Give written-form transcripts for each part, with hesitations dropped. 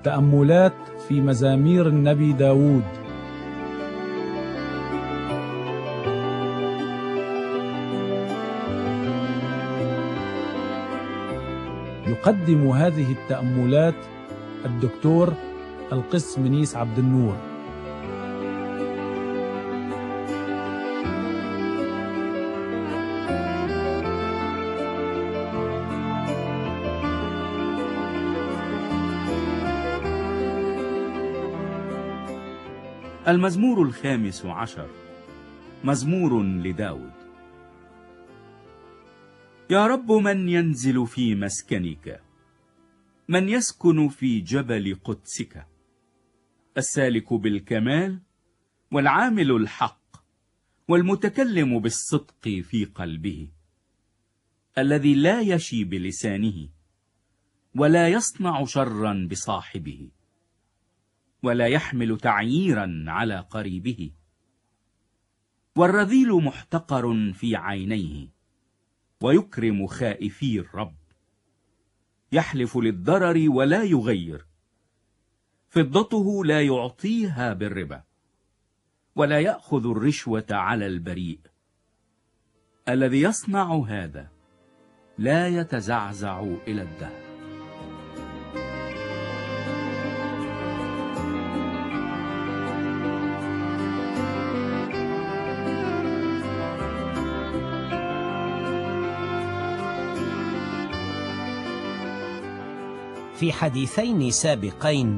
تأملات في مزامير النبي داود. يقدم هذه التأملات الدكتور القس منيس عبد النور. المزمور 15، مزمور لداود. يا رب، من ينزل في مسكنك؟ من يسكن في جبل قدسك؟ السالك بالكمال والعامل الحق والمتكلم بالصدق في قلبه، الذي لا يشي بلسانه ولا يصنع شرا بصاحبه ولا يحمل تعييرا على قريبه، والرذيل محتقر في عينيه ويكرم خائفي الرب. يحلف للضرر ولا يغير، فضته لا يعطيها بالربا، ولا يأخذ الرشوة على البريء. الذي يصنع هذا لا يتزعزع إلى الدهر. في حديثين سابقين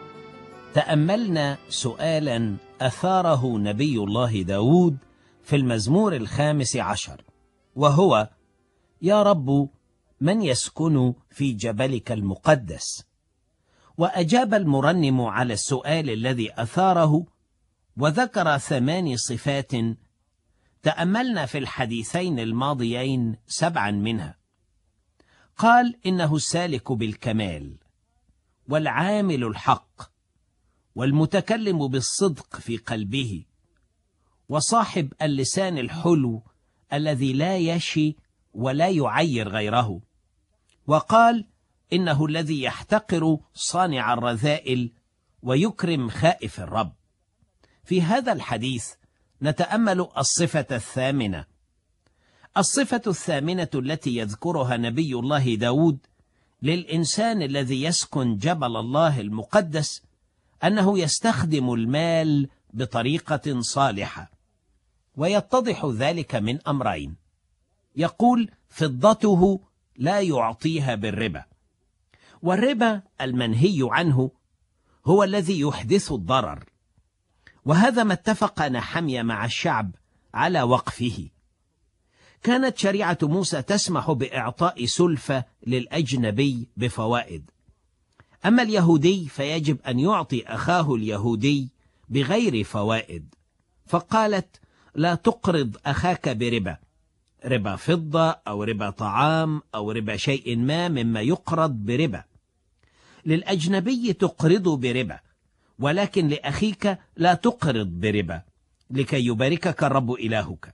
تأملنا سؤالا أثاره نبي الله داود في المزمور 15، وهو: يا رب، من يسكن في جبلك المقدس؟ وأجاب المرنم على السؤال الذي أثاره وذكر 8 صفات تأملنا في الحديثين الماضيين 7 منها. قال إنه السالك بالكمال والعامل الحق والمتكلم بالصدق في قلبه وصاحب اللسان الحلو الذي لا يشي ولا يعير غيره. وقال إنه الذي يحتقر صانع الرذائل ويكرم خائف الرب. في هذا الحديث نتأمل الصفة الثامنة. الصفة الثامنة التي يذكرها نبي الله داود للإنسان الذي يسكن جبل الله المقدس أنه يستخدم المال بطريقة صالحة، ويتضح ذلك من أمرين. يقول: فضته لا يعطيها بالربا، والربا المنهي عنه هو الذي يحدث الضرر، وهذا ما اتفق نحميا مع الشعب على وقفه. كانت شريعة موسى تسمح بإعطاء سلفة للأجنبي بفوائد، أما اليهودي فيجب أن يعطي أخاه اليهودي بغير فوائد، فقالت: لا تقرض أخاك بربا، ربا فضة أو ربا طعام أو ربا شيء ما مما يقرض بربا. للأجنبي تقرض بربا، ولكن لأخيك لا تقرض بربا، لكي يباركك الرب إلهك.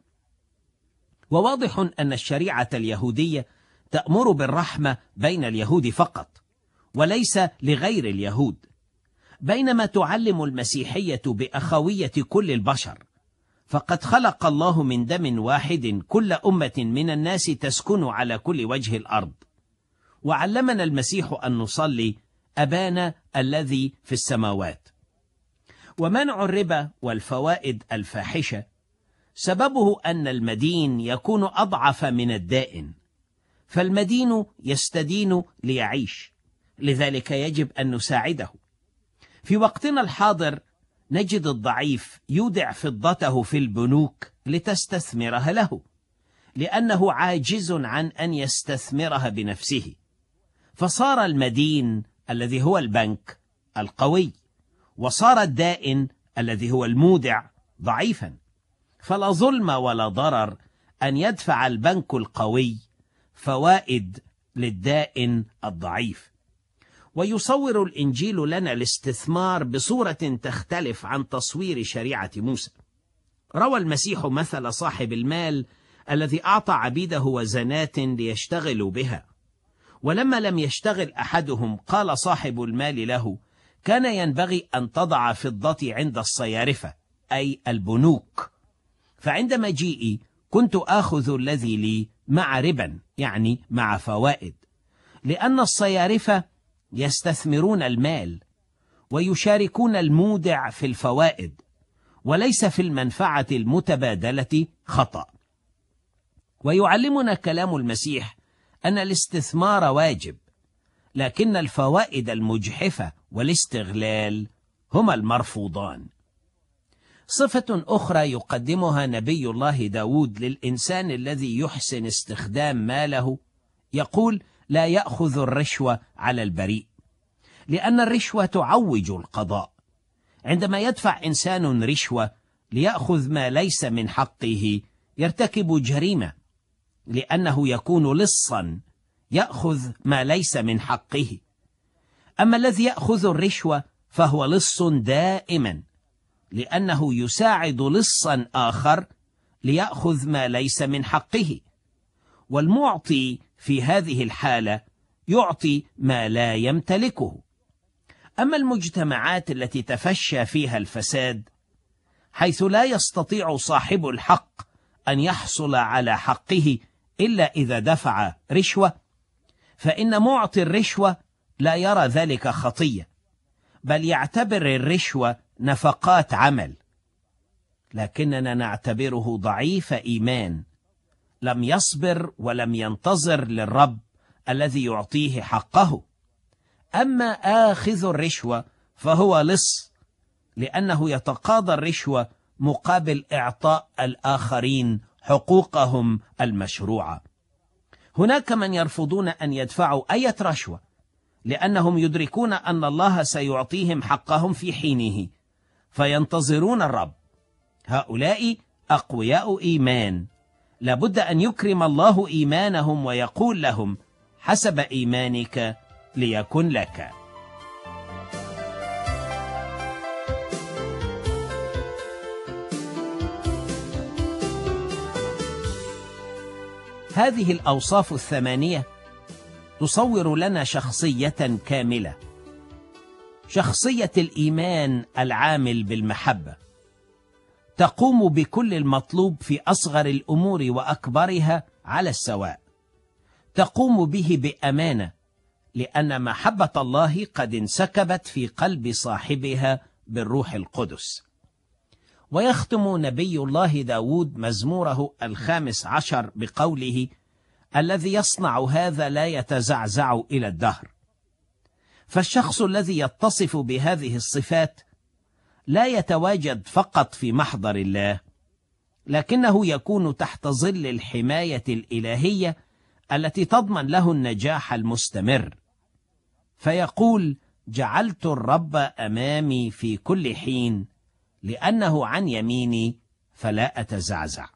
وواضح أن الشريعة اليهودية تأمر بالرحمة بين اليهود فقط وليس لغير اليهود، بينما تعلم المسيحية بأخوية كل البشر، فقد خلق الله من دم واحد كل أمة من الناس تسكن على كل وجه الأرض. وعلمنا المسيح أن نصلي: أبانا الذي في السماوات. ومنع الربا والفوائد الفاحشة سببه أن المدين يكون أضعف من الدائن، فالمدين يستدين ليعيش، لذلك يجب أن نساعده. في وقتنا الحاضر نجد الضعيف يودع فضته في البنوك لتستثمرها له، لأنه عاجز عن أن يستثمرها بنفسه، فصار المدين الذي هو البنك القوي، وصار الدائن الذي هو المودع ضعيفا. فلا ظلم ولا ضرر أن يدفع البنك القوي فوائد للدائن الضعيف. ويصور الإنجيل لنا الاستثمار بصورة تختلف عن تصوير شريعة موسى. روى المسيح مثل صاحب المال الذي أعطى عبيده وزنات ليشتغلوا بها، ولما لم يشتغل أحدهم قال صاحب المال له: كان ينبغي أن تضع فضتي عند الصيارفة أي البنوك، فعند مجيئي كنت آخذ الذي لي مع ربا، يعني مع فوائد، لأن الصيارفة يستثمرون المال ويشاركون المودع في الفوائد، وليس في المنفعة المتبادلة خطأ. ويعلمنا كلام المسيح أن الاستثمار واجب، لكن الفوائد المجحفة والاستغلال هما المرفوضان. صفة أخرى يقدمها نبي الله داود للإنسان الذي يحسن استخدام ماله، يقول: لا يأخذ الرشوة على البريء، لأن الرشوة تعوج القضاء. عندما يدفع إنسان رشوة ليأخذ ما ليس من حقه يرتكب جريمة، لأنه يكون لصا يأخذ ما ليس من حقه. أما الذي يأخذ الرشوة فهو لص دائما، لأنه يساعد لصا آخر ليأخذ ما ليس من حقه. والمعطي في هذه الحالة يعطي ما لا يمتلكه. أما المجتمعات التي تفشى فيها الفساد، حيث لا يستطيع صاحب الحق أن يحصل على حقه إلا إذا دفع رشوة، فإن معطي الرشوة لا يرى ذلك خطية، بل يعتبر الرشوة نفقات عمل. لكننا نعتبره ضعيف إيمان، لم يصبر ولم ينتظر للرب الذي يعطيه حقه. أما آخذ الرشوة فهو لص، لأنه يتقاضى الرشوة مقابل إعطاء الآخرين حقوقهم المشروعة. هناك من يرفضون أن يدفعوا أي رشوة، لأنهم يدركون أن الله سيعطيهم حقهم في حينه، فينتظرون الرب. هؤلاء أقوياء إيمان، لابد أن يكرم الله إيمانهم ويقول لهم: حسب إيمانك ليكن لك. هذه الأوصاف الثمانية تصور لنا شخصية كاملة، شخصية الإيمان العامل بالمحبة، تقوم بكل المطلوب في أصغر الأمور وأكبرها على السواء، تقوم به بأمانة، لأن محبة الله قد انسكبت في قلب صاحبها بالروح القدس. ويختم نبي الله داود مزموره 15 بقوله: الذي يصنع هذا لا يتزعزع إلى الدهر. فالشخص الذي يتصف بهذه الصفات لا يتواجد فقط في محضر الله، لكنه يكون تحت ظل الحماية الإلهية التي تضمن له النجاح المستمر. فيقول: جعلت الرب أمامي في كل حين، لأنه عن يميني فلا أتزعزع.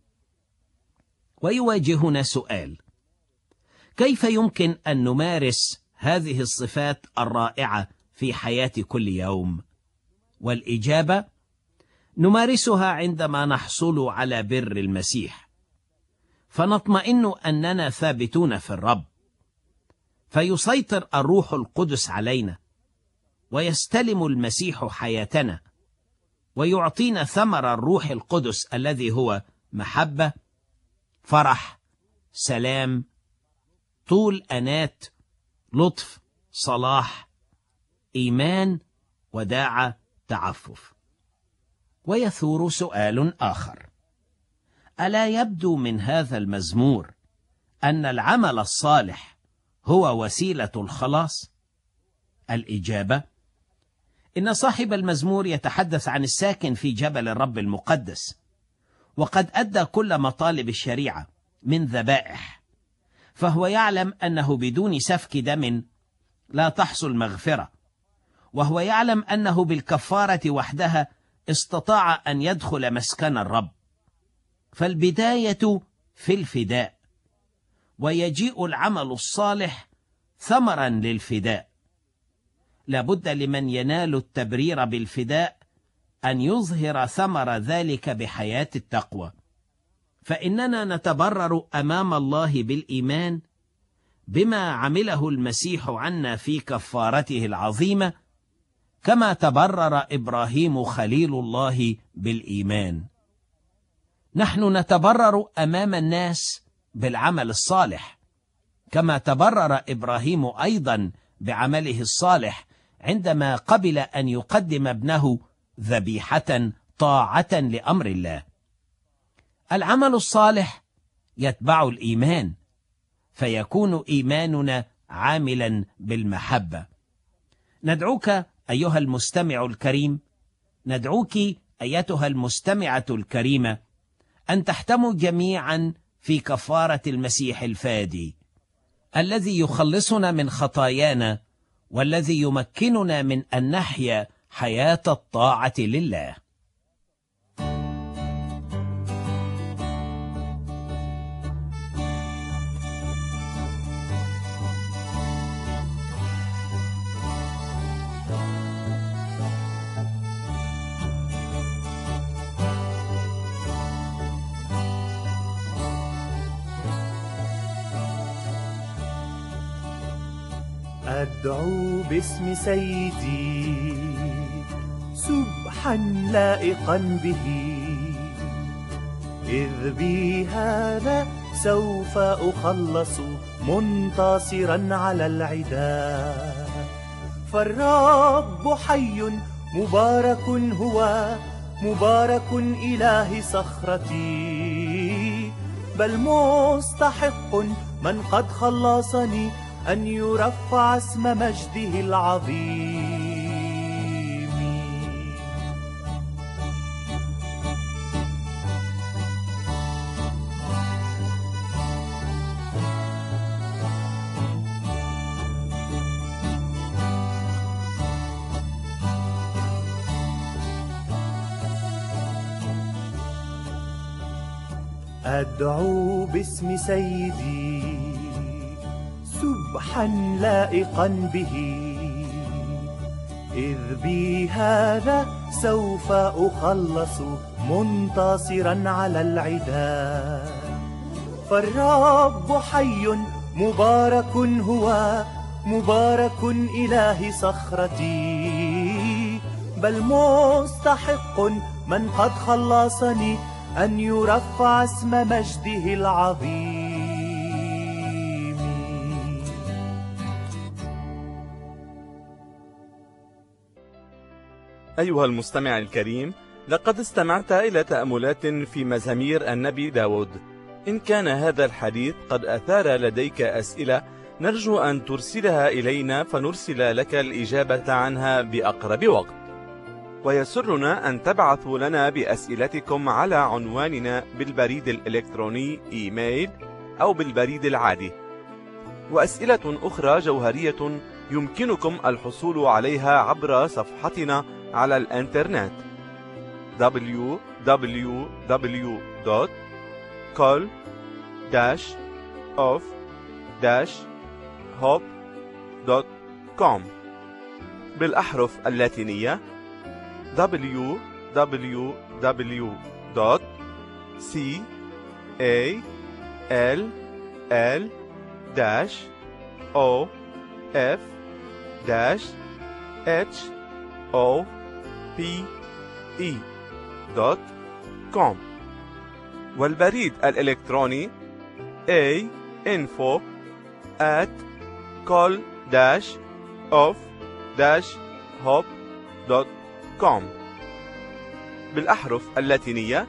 ويواجهنا سؤال: كيف يمكن أن نمارس هذه الصفات الرائعة في حياة كل يوم؟ والإجابة: نمارسها عندما نحصل على بر المسيح، فنطمئن أننا ثابتون في الرب، فيسيطر الروح القدس علينا، ويستلم المسيح حياتنا، ويعطينا ثمر الروح القدس الذي هو محبة، فرح، سلام، طول أنات، لطف، صلاح، إيمان، وداعة، تعفف. ويثور سؤال آخر: ألا يبدو من هذا المزمور أن العمل الصالح هو وسيلة الخلاص؟ الإجابة: إن صاحب المزمور يتحدث عن الساكن في جبل الرب المقدس، وقد أدى كل مطالب الشريعة من ذبائح، فهو يعلم أنه بدون سفك دم لا تحصل مغفرة، وهو يعلم أنه بالكفارة وحدها استطاع أن يدخل مسكن الرب. فالبداية في الفداء، ويجيء العمل الصالح ثمرا للفداء. لابد لمن ينال التبرير بالفداء أن يظهر ثمر ذلك بحياة التقوى، فإننا نتبرر أمام الله بالإيمان بما عمله المسيح عنا في كفارته العظيمة، كما تبرر إبراهيم خليل الله بالإيمان. نحن نتبرر أمام الناس بالعمل الصالح، كما تبرر إبراهيم أيضا بعمله الصالح عندما قبل أن يقدم ابنه ذبيحة طاعة لأمر الله. العمل الصالح يتبع الإيمان، فيكون إيماننا عاملا بالمحبة. ندعوك أيها المستمع الكريم، ندعوك أيتها المستمعة الكريمة، أن تحتموا جميعا في كفارة المسيح الفادي الذي يخلصنا من خطايانا، والذي يمكننا من أن نحيا حياة الطاعة لله. أدعو باسم سيدي سبحا لائقا به، إذ بي هذا سوف أخلص منتصرا على العداء. فالرب حي مبارك هو، مبارك إله صخرتي، بل مستحق من قد خلصني أن يرفع اسم مجده العظيم. أدعو باسم سيدي سبحا لائقا به، إذ بي هذا سوف أخلص منتصرا على العداء. فالرب حي مبارك هو، مبارك إله صخرتي، بل مستحق من قد خلصني أن يرفع اسم مجده العظيم. أيها المستمع الكريم، لقد استمعت إلى تأملات في مزامير النبي داود. إن كان هذا الحديث قد أثار لديك أسئلة، نرجو أن ترسلها إلينا فنرسل لك الإجابة عنها بأقرب وقت. ويسرنا أن تبعثوا لنا بأسئلتكم على عنواننا بالبريد الإلكتروني إيميل أو بالبريد العادي. وأسئلة أخرى جوهرية يمكنكم الحصول عليها عبر صفحتنا على الإنترنت www.call-of-hope.com بالأحرف اللاتينية www.call-of-hope.com والبريد الإلكتروني info@call-of-hope.com بالأحرف اللاتينية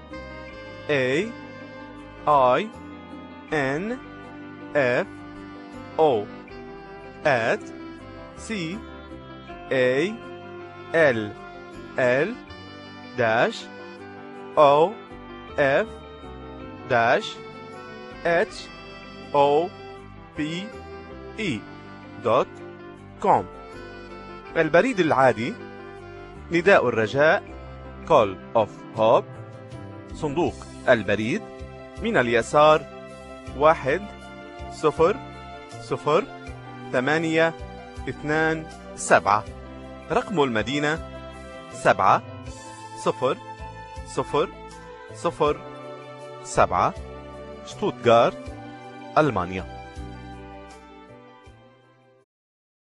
CALL-OFF-CALL-OFF-HOPE.com البريد العادي نداء الرجاء Call of Hope، صندوق البريد من اليسار 1002827، رقم المدينة 70007، شتوتغارت، ألمانيا.